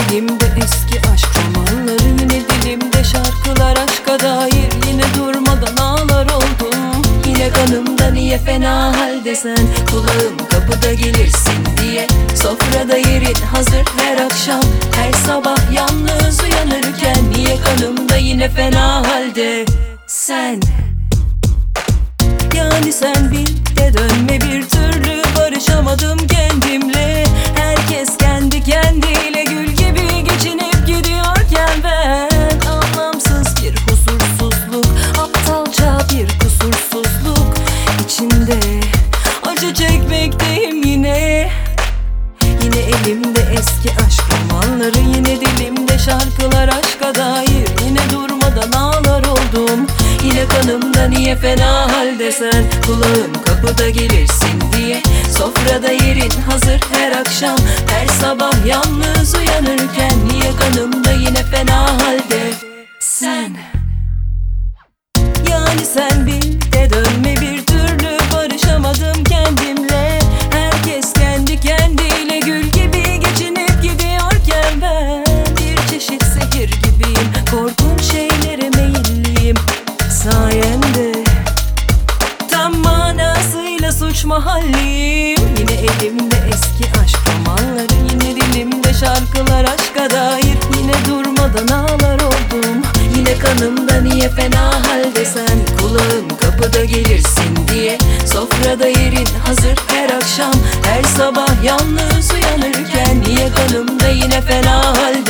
elimde eski aşk romanları, yine dilimde şarkılar aşka dair. Yine durmadan ağlar oldum, yine kanımda niye fena haldesen. Kulağım kapıda gelirsin diye, sofrada yerin hazır her akşam. Her sabah yalnız uyanırken, niye kanımda yine fena halde sen. Yani sen bil de dönme, bir türlü barışamadım kendimle. Herkes kendi kendiyle gül gibi geçinip gidiyorken, ben anlamsız bir huzursuzluk, aptalca bir kusursuzluk içinde acı çekmekteyim yine. Yine elimde eski aşk romanları, yine dilimde şarkılar aşka dair. Yine durmadan ağlar oldum, yine kanımda niye fena halde sen. Kulağım kapıda gelirsin diye, sofrada yerin hazır her akşam. Her sabah yalnız uyanırken, niye kanımda yine fena halde sen. Yani sen bil de dönme, bir türlü barışamadım kendimle. Herkes kendi kendiyle gül gibi geçinip gidiyorken, ben bir çeşit zehir gibiyim, korkunç şeylere meyilliyim sayende. Tam manasıyla suç mahalliyim. Yine elimde eski aşk romanları, yine dilimde şarkılar aşka dair. Yine durmadan ağlar oldum, yine kanımda niye fena halde sen. Kulağım kapıda gelirsin diye, sofrada yerin hazır her akşam. Her sabah yalnız uyanırken, niye kanımda yine fena halde